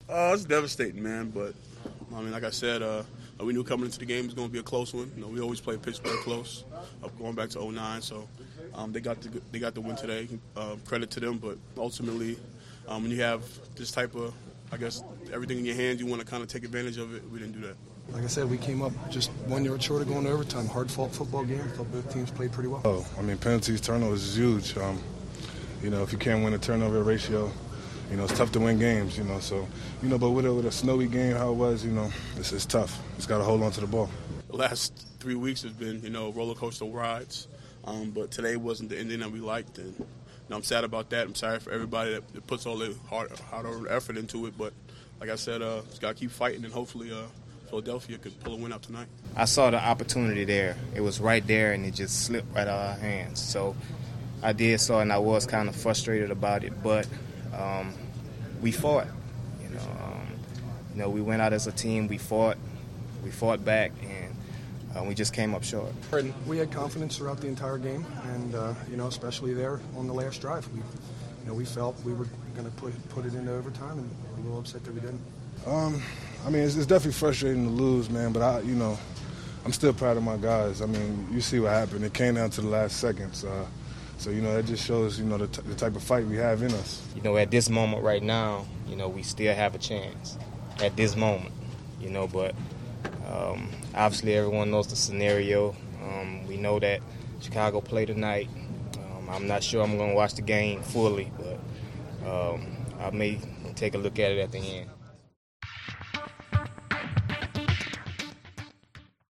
It's devastating, man. But I mean, like I said, we knew coming into the game it was going to be a close one. You know, we always play Pittsburgh close, going back to '09. So they got the win today. Credit to them. But ultimately, when you have this type of, I guess, everything in your hands, you want to kind of take advantage of it. We didn't do that. Like I said, we came up just 1 yard short of going to overtime. Hard-fought football game. I thought both teams played pretty well. I mean, penalties, turnovers is huge. You know, if you can't win a turnover ratio, you know, it's tough to win games, you know. So, you know, but with a snowy game, how it was, you know, it's tough. It's got to hold on to the ball. The last 3 weeks has been, you know, roller coaster rides. But today wasn't the ending that we liked. And you know, I'm sad about that. I'm sorry for everybody that puts all the hard effort into it. But like I said, just got to keep fighting, and hopefully Philadelphia could pull a win out tonight. I saw the opportunity there. It was right there, and it just slipped right out of our hands. So I did so, and I was kind of frustrated about it. But we fought. You know, we went out as a team. We fought back, and we just came up short. We had confidence throughout the entire game, and you know, especially there on the last drive. We felt we were going to put it into overtime, and we're a little upset that we didn't. I mean, it's definitely frustrating to lose, man. But I'm still proud of my guys. I mean, you see what happened. It came down to the last seconds. So, you know, that just shows, you know, the type of fight we have in us. You know, at this moment right now, you know, we still have a chance at this moment, you know, but obviously everyone knows the scenario. We know that Chicago play tonight. I'm not sure I'm going to watch the game fully, but I may take a look at it at the end.